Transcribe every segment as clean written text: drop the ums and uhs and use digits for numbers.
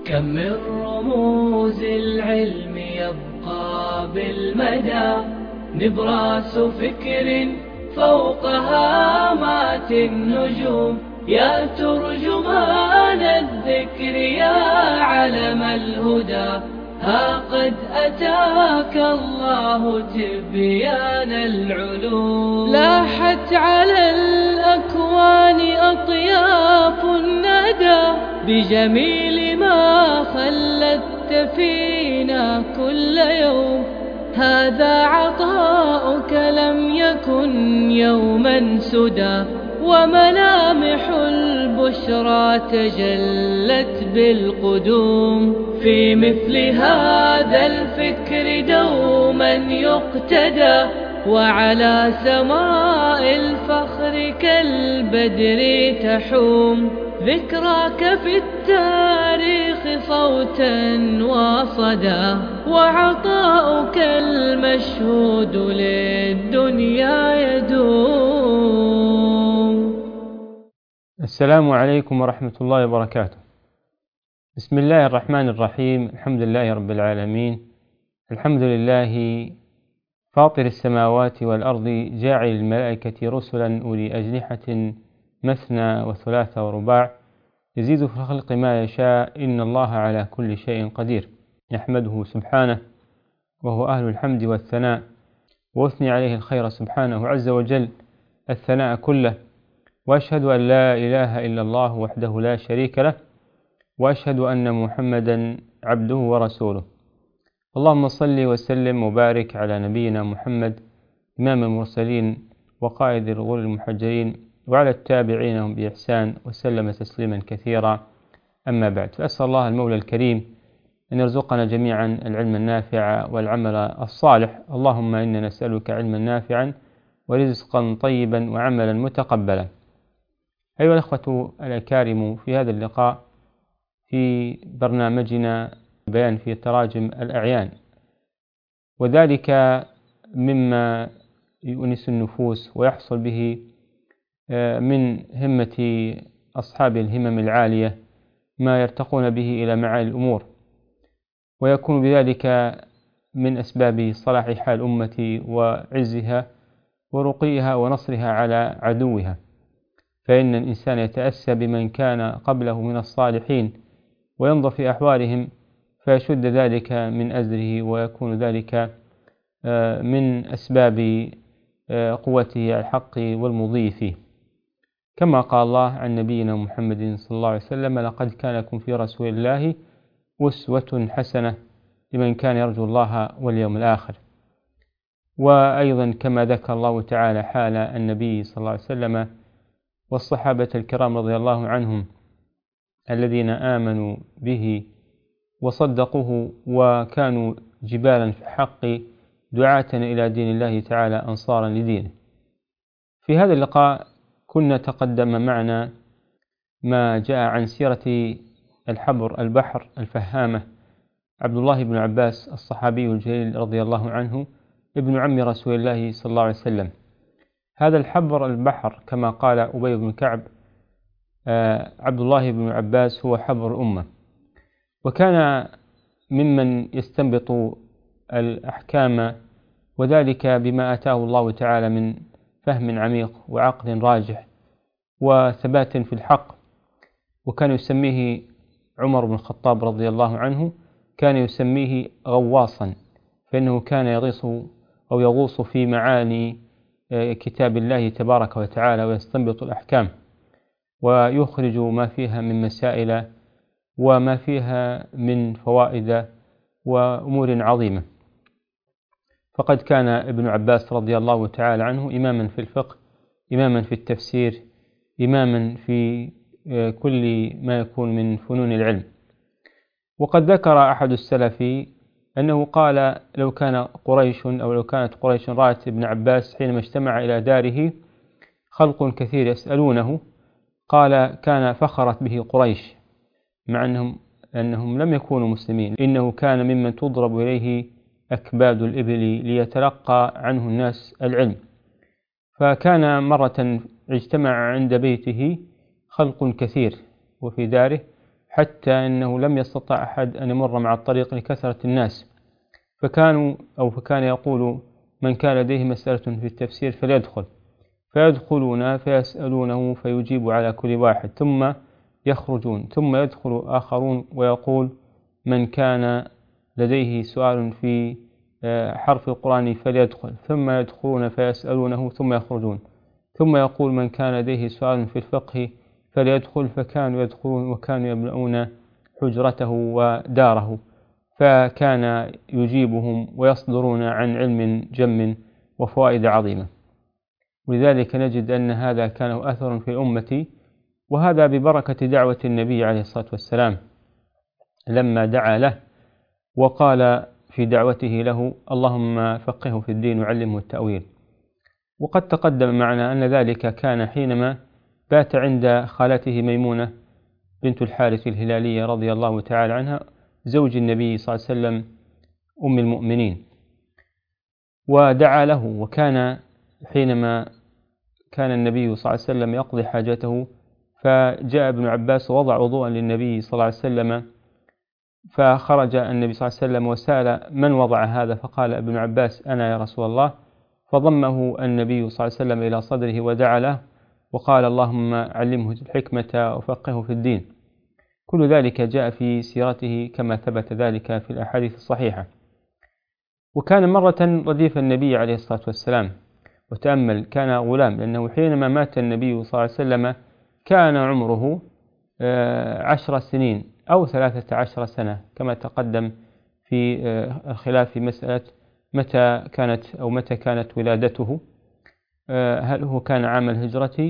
كم من رموز العلم يبقى بالمدى، نبراس فكر فوق هامات النجوم. يا ترجمان الذكر يا علم الهدى، ها قد أتاك الله تبيان العلوم. لاحت على الأكوان أطياف الندى، بجميل ما خلدت فينا كل يوم. هذا عطاؤك لم يكن يوما سدى، وملامح البشرى تجلت بالقدوم. في مثل هذا الفكر دوما يقتدى، وعلى سماء الفخر كالبدر تحوم. ذكراك في التاريخ صوتا وصدى، وعطاؤك المشهود للدنيا يدوم. السلام عليكم ورحمة الله وبركاته. بسم الله الرحمن الرحيم. الحمد لله رب العالمين، الحمد لله فاطر السماوات والأرض، جاعل الملائكة رسلا أولي أجنحة مثنى وثلاث ورباع، يزيد في الخلق ما يشاء، إن الله على كل شيء قدير. يحمده سبحانه وهو أهل الحمد والثناء، وأثني عليه الخير سبحانه عز وجل الثناء كله، وأشهد أن لا إله إلا الله وحده لا شريك له، وأشهد أن محمدا عبده ورسوله. اللهم صل وسلم وبارك على نبينا محمد إمام المرسلين وقائد الغر المحجلين، وعلى التابعين لهم بإحسان، وسلم تسليما كثيرا. أما بعد، فأسأل الله المولى الكريم أن يرزقنا جميعا العلم النافع والعمل الصالح. اللهم إنا نسألك علما نافعا ورزقا طيبا وعملا متقبلا. أيها الأخوة الأكارم، في هذا اللقاء في برنامجنا بيان في تراجم الأعيان، وذلك مما يؤنس النفوس ويحصل به من همة أصحاب الهمم العالية ما يرتقون به إلى معالي الأمور، ويكون بذلك من أسباب صلاح حال الأمة وعزها ورقيها ونصرها على عدوها. فإن الإنسان يتأسى بمن كان قبله من الصالحين وينظر في أحوالهم، فيشد ذلك من أزره، ويكون ذلك من أسباب قوته على الحق والمضي فيه. كما قال الله عن نبينا محمد صلى الله عليه وسلم: لقد كان لكم في رسول الله أسوة حسنة لمن كان يرجو الله واليوم الآخر. وأيضا كما ذكر الله تعالى حال النبي صلى الله عليه وسلم والصحابة الكرام رضي الله عنهم الذين آمنوا به وصدقوه وكانوا جبالا في حق دعاة إلى دين الله تعالى أنصارا لدينه. في هذا اللقاء كنا تقدم معنا ما جاء عن سيرة الحبر البحر الفهامة عبد الله بن عباس الصحابي الجليل رضي الله عنه، ابن عم رسول الله صلى الله عليه وسلم. هذا الحبر البحر كما قال أبي بن كعب، عبد الله بن عباس هو حبر الأمة، وكان ممن يستنبط الأحكام، وذلك بما آتاه الله تعالى من فهم عميق وعقل راجح وثبات في الحق. وكان يسميه عمر بن الخطاب رضي الله عنه، كان يسميه غواصا، فإنه كان يغوص في معاني كتاب الله تبارك وتعالى ويستنبط الأحكام ويخرج ما فيها من مسائل وما فيها من فوائد وأمور عظيمة. فقد كان ابن عباس رضي الله تعالى عنه إماما في الفقه، إماما في التفسير، إماما في كل ما يكون من فنون العلم. وقد ذكر أحد السلف أنه قال: لو كانت قريش رأت ابن عباس حينما اجتمع إلى داره خلق كثير يسألونه، قال: كان فخرت به قريش، مع أنهم لم يكونوا مسلمين، إنه كان ممن تضرب إليه أكباد الإبل ليتلقى عنه الناس العلم. فكان مرة اجتمع عند بيته خلق كثير وفي داره، حتى أنه لم يستطع أحد أن يمر مع الطريق لكثرة الناس، فكان يقول من كان لديه مسألة في التفسير فليدخل، فيدخلون فيسألونه فيجيب على كل واحد، ثم يخرجون، ثم يدخل آخرون ويقول من كان لديه سؤال في حرف القرآن فليدخل، ثم يدخلون فيسألونه ثم يخرجون، ثم يقول من كان لديه سؤال في الفقه فليدخل، فكانوا يدخلون وكانوا يملؤون حجرته وداره، فكان يجيبهم ويصدرون عن علم جم وفوائد عظيمة. ولذلك نجد أن هذا كان له أثر في الأمة، وهذا ببركة دعوة النبي عليه الصلاة والسلام لما دعا له وقال في دعوته له اللهم فقهه في الدين وعلمه التأويل. وقد تقدم معنا أن ذلك كان حينما بات عند خالته ميمونة بنت الحارث الهلالية رضي الله تعالى عنها زوج النبي صلى الله عليه وسلم أم المؤمنين، ودعا له. وكان حينما كان النبي صلى الله عليه وسلم يقضي حاجته، فجاء ابن عباس ووضع وضوءا للنبي صلى الله عليه وسلم، فخرج النبي صلى الله عليه وسلم وسأل من وضع هذا، فقال ابن عباس أنا يا رسول الله، فضمه النبي صلى الله عليه وسلم إلى صدره ودعا له وقال اللهم علمه الحكمة وفقهه في الدين. كل ذلك جاء في سيرته كما ثبت ذلك في الأحاديث الصحيحة. وكان مرة رديف النبي عليه الصلاة والسلام، وتأمل كان غلام، لأنه حينما مات النبي صلى الله عليه وسلم كان عمره 10 سنين أو 13 سنة، كما تقدم في الخلاف في مسألة متى كانت ولادته، هل هو كان عام الهجرة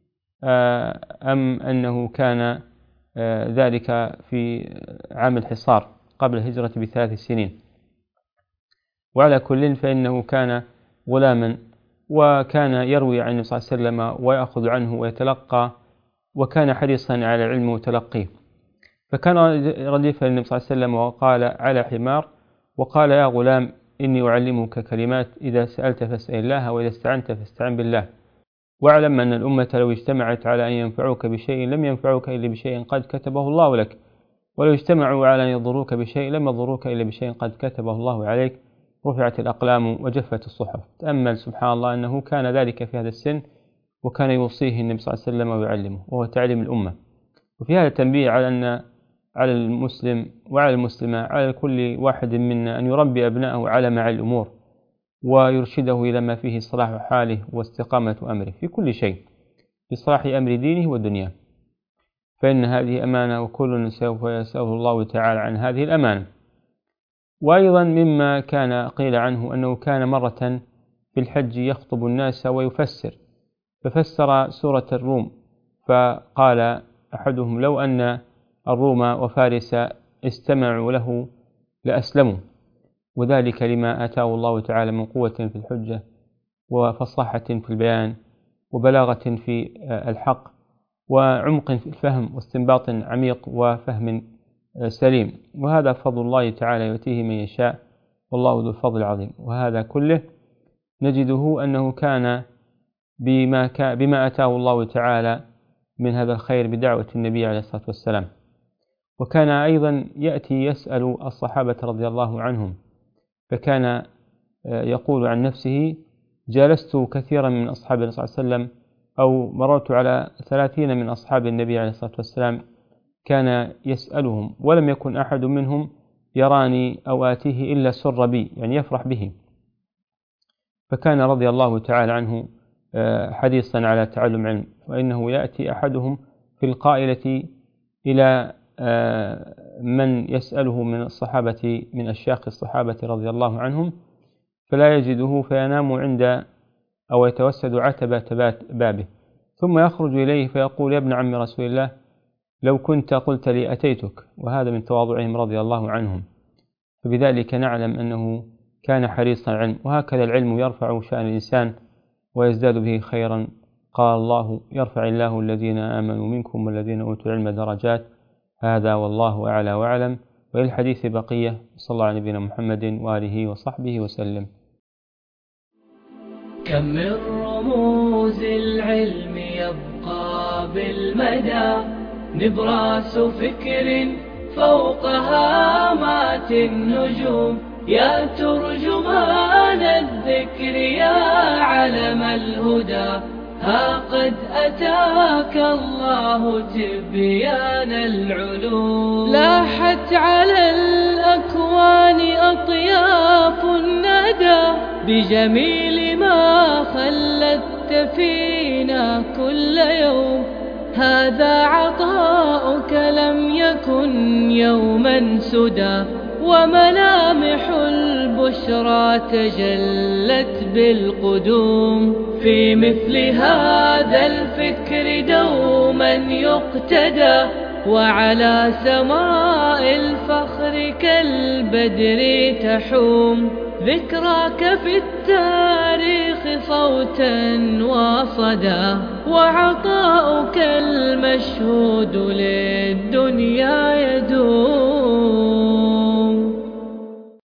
أم أنه كان ذلك في عام الحصار قبل الهجرة ب3 سنين. وعلى كل فإنه كان غلاما، وكان يروي عن النبي صلى الله عليه وسلم ويأخذ عنه ويتلقى، وكان حريصا على العلم وتلقيه. فكان رديفا للنبي صلى الله عليه وسلم وقال على حمار، وقال يا غلام إني أعلمك كلمات إذا سألت فاسأل الله وإذا استعنت فاستعن بالله، واعلم أن الأمة لو اجتمعت على أن ينفعوك بشيء لم ينفعوك إلا بشيء قد كتبه الله لك، ولو اجتمعوا على أن يضروك بشيء لم يضروك إلا بشيء قد كتبه الله عليك، رفعت الأقلام وجفت الصحف. تأمل سبحان الله أنه كان ذلك في هذا السن، وكان يوصيه النبي صلى الله عليه وسلم ويعلمه، وهو تعليم الأمة. وفي هذا تنبيه على أن على المسلم وعلى المسلمة، على كل واحد منا أن يربي أبنائه على معالي الأمور، ويرشده إلى ما فيه صلاح حاله واستقامة أمره في كل شيء، في صلاح أمر دينه ودنياه، فإن هذه أمانة وكل سوف يسأله الله تعالى عن هذه الأمانة. وأيضا مما كان قيل عنه أنه كان مرة في الحج يخطب الناس ويفسر، ففسر سورة الروم، فقال أحدهم لو أن الروم وفارس استمعوا له لأسلموا، وذلك لما آتاه الله تعالى من قوة في الحجة وفصاحة في البيان وبلاغة في الحق وعمق في الفهم واستنباط عميق وفهم سليم، وهذا فضل الله تعالى يؤتيه من يشاء والله ذو الفضل العظيم. وهذا كله نجده أنه كان بما آتاه الله تعالى من هذا الخير بدعوة النبي عليه الصلاة والسلام. وكان أيضا يأتي يسأل الصحابة رضي الله عنهم، فكان يقول عن نفسه جالست كثيرا من أصحاب النبي صلى الله عليه وسلم، أو مررت على 30 من أصحاب النبي عليه الصلاة والسلام، كان يسألهم ولم يكن أحد منهم يراني أو آتيه إلا سر بي، يعني يفرح به. فكان رضي الله تعالى عنه حريصا على تعلم علم، وإنه يأتي أحدهم في القائلة إلى من يسأله من الصحابة من أشياخ الصحابة رضي الله عنهم، فلا يجده فينام عند أو يتوسد عتبة بابه، ثم يخرج إليه فيقول يا ابن عم رسول الله لو كنت قلت لي أتيتك. وهذا من تواضعهم رضي الله عنهم، فبذلك نعلم أنه كان حريصا على العلم. وهكذا العلم يرفع شأن الإنسان ويزداد به خيرا. قال الله يرفع الله الذين آمنوا منكم والذين أوتوا العلم درجات. هذا والله أعلى وأعلم. وللحديث بقية. صلى الله على نبينا محمد وآله وصحبه وسلم. كم من رموز العلم يبقى بالمدى نبراس فكر فوق هامات النجوم. يا ترجمان الذكر يا علم الهدى، ها قد أتاك الله تبيان العلوم. لاحت على الأكوان أطياف الندى بجميل ما خلدت فينا كل يوم. هذا عطاؤك لم يكن يوما سدى، وملامح البشرى تجلت بالقدوم. في مثل هذا الفكر دوما يقتدى، وعلى سماء الفخر كالبدر تحوم. ذكراك في التاريخ صوتا وصدى، وعطاؤك المشهود للدنيا يدوم.